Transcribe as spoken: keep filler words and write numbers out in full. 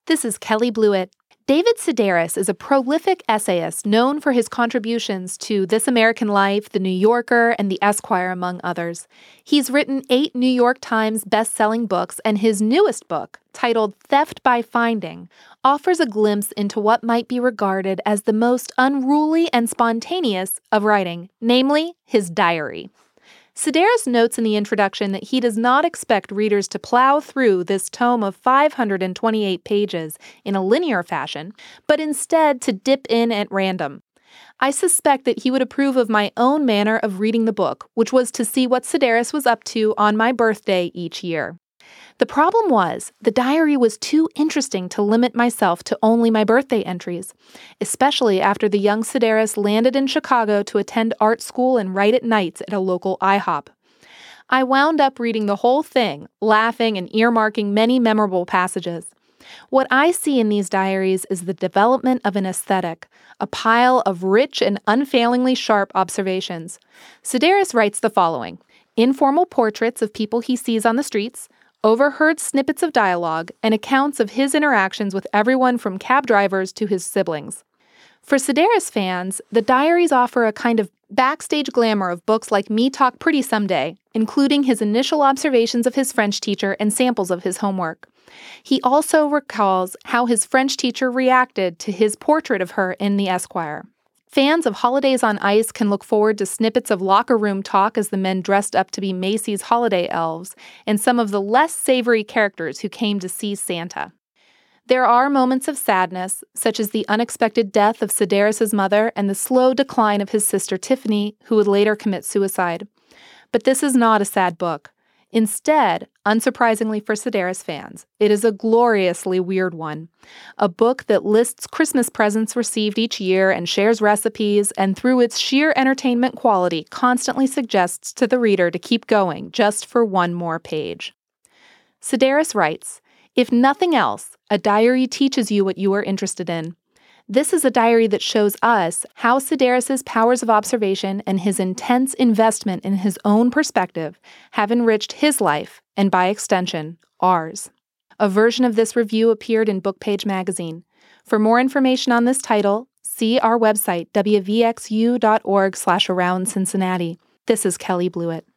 This is Kelly Blewett. David Sedaris is a prolific essayist known for his contributions to This American Life, The New Yorker, and The Esquire, among others. He's written eight New York Times best-selling books, and his newest book, titled Theft by Finding, offers a glimpse into what might be regarded as the most unruly and spontaneous of writing, namely his diary. Sedaris notes in the introduction that he does not expect readers to plow through this tome of five hundred twenty-eight pages in a linear fashion, but instead to dip in at random. I suspect that he would approve of my own manner of reading the book, which was to see what Sedaris was up to on my birthday each year. The problem was, the diary was too interesting to limit myself to only my birthday entries, especially after the young Sedaris landed in Chicago to attend art school and write at nights at a local IHOP. I wound up reading the whole thing, laughing and earmarking many memorable passages. What I see in these diaries is the development of an aesthetic, a pile of rich and unfailingly sharp observations. Sedaris writes the following: informal portraits of people he sees on the streets, overheard snippets of dialogue, and accounts of his interactions with everyone from cab drivers to his siblings. For Sedaris fans, the diaries offer a kind of backstage glamour of books like Me Talk Pretty Someday, including his initial observations of his French teacher and samples of his homework. He also recalls how his French teacher reacted to his portrait of her in The Esquire. Fans of Holidays on Ice can look forward to snippets of locker room talk as the men dressed up to be Macy's holiday elves, and some of the less savory characters who came to see Santa. There are moments of sadness, such as the unexpected death of Sedaris' mother and the slow decline of his sister Tiffany, who would later commit suicide. But this is not a sad book. Instead, unsurprisingly for Sedaris fans, it is a gloriously weird one. A book that lists Christmas presents received each year and shares recipes, and through its sheer entertainment quality, constantly suggests to the reader to keep going just for one more page. Sedaris writes, "If nothing else, a diary teaches you what you are interested in. This is a diary that shows us how Sedaris' powers of observation and his intense investment in his own perspective have enriched his life, and by extension, ours." A version of this review appeared in Bookpage magazine. For more information on this title, see our website, w v x u dot org slash around Cincinnati. This is Kelly Blewett.